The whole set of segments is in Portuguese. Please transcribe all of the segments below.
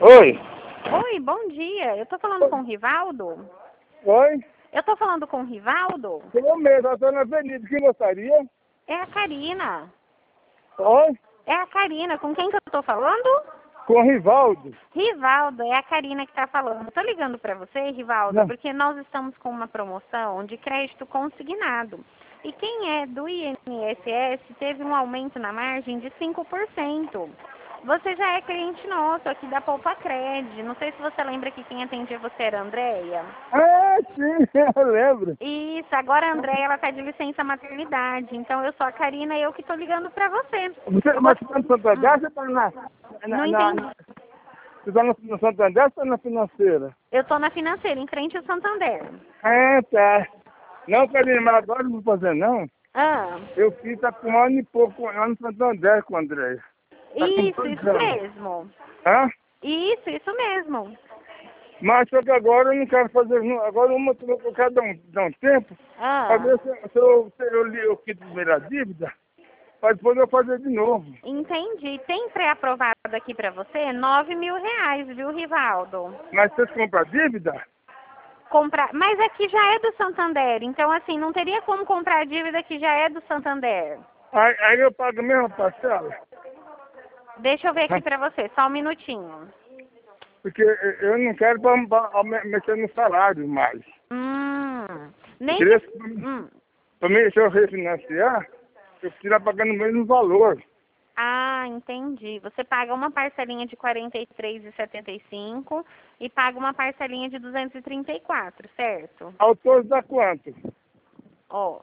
Oi. Oi, bom dia. Eu tô falando com o Rivaldo? Oi. Eu tô falando com o Rivaldo? Eu mesmo, eu estou na avenida. Quem gostaria? É a Karina. Oi. É a Karina. Com quem que eu tô falando? Com o Rivaldo. Rivaldo, é a Karina que tá falando. Eu tô ligando pra você, Rivaldo, Não. porque nós estamos com uma promoção de crédito consignado. E quem é do INSS teve um aumento na margem de 5%. Você já é cliente nosso aqui da Poupa Cred. Não sei se você lembra que quem atendia você era a Andréia. Ah, sim, eu lembro. Isso, agora a Andréia, ela tá de licença maternidade. Então eu sou a Karina e eu que tô ligando pra você. Mas você está no Santander ou você está Não entendi. você está no Santander ou está na financeira? Eu tô na financeira, em frente ao Santander. Ah, tá. Não, Karina, mas agora eu não vou fazer não. Ah, Eu fiz, tá com 1 ano e pouco lá no Santander com o André. Tá com isso 2 anos. mesmo. Hã? Isso mesmo. Mas só que agora eu não quero fazer, agora eu quero dar um tempo, para Ah, ver se eu li o kit de primeira dívida, para depois eu fazer de novo. entendi. Tem pré-aprovado aqui pra você R$ 9.000, viu, Rivaldo? Mas você compra a dívida? Comprar, mas aqui já é do Santander, então assim, não teria como comprar a dívida que já é do Santander. Aí eu pago a mesma parcela, Deixa eu ver aqui pra você, só um minutinho. porque eu não quero pra mexer no salário mais. Nem Queria, que... para mim, se eu refinanciar, eu preciso pagando o mesmo valor. Ah, entendi. Você paga uma parcelinha de R$ 43,75 e paga uma parcelinha de 234, certo? Ao todo dá quanto? Ó,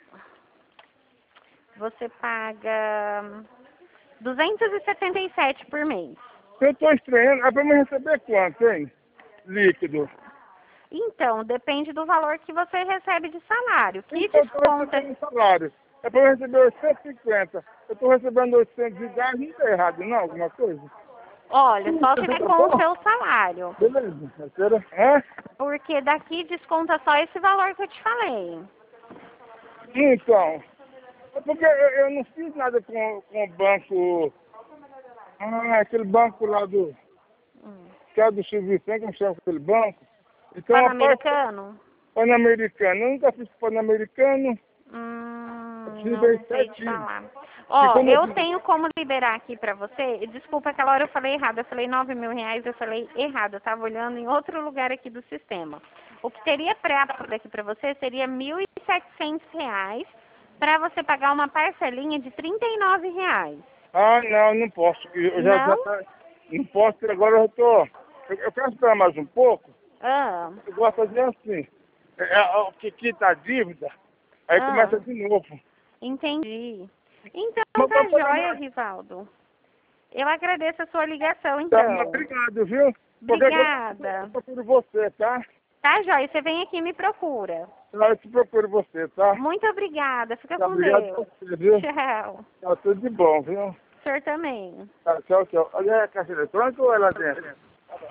você paga 277 por mês. Eu estou estranhando, é para me receber quanto, hein? Líquido. Então, depende do valor que você recebe de salário. Que Então, eu estou desconta? recebendo salário. É para eu receber 850. Eu estou recebendo 810, não está errado, não? Alguma coisa? Olha, só se Tá tiver com o bom? seu salário. Beleza. Terceira? É? Porque daqui desconta só esse valor que eu te falei. Então, é porque eu não fiz nada com o banco. Ah, aquele banco lá do. Que é do Silvio Vicente, como chama aquele banco. Então, a parte Pan-Americano? Pan-Americano. Eu nunca fiz Pan-Americano. Não Tive sei te 7 anos. falar. E Ó, como eu eu fiz. tenho como liberar aqui pra você. Desculpa, aquela hora eu falei errado. Eu falei R$ 9.000, eu falei errado. Eu tava olhando em outro lugar aqui do sistema. O que teria pré-aprovado aqui pra você seria R$ 1.700 pra você pagar uma parcelinha de R$ 39. Ah, não, não posso. Eu já Não? não posso, porque agora eu tô. Eu quero esperar mais um pouco. Ah, Eu gosto de fazer assim. O que quita a dívida, aí ah, começa de novo. entendi. Então Mas tá vou pagar jóia, mais. Rivaldo. Eu agradeço a sua ligação, Tá, então. obrigado, viu? Qualquer coisa eu Obrigada. procuro você, tá? Tá, jóia? Você vem aqui e me procura. Eu te procuro você, tá? Muito obrigada. Fica Tá, com obrigado Deus. por você, viu? Tchau. Tá tudo de bom, viu? O senhor também. Tá, tchau, tchau. Olha, é a caixa eletrônica ou é lá dentro?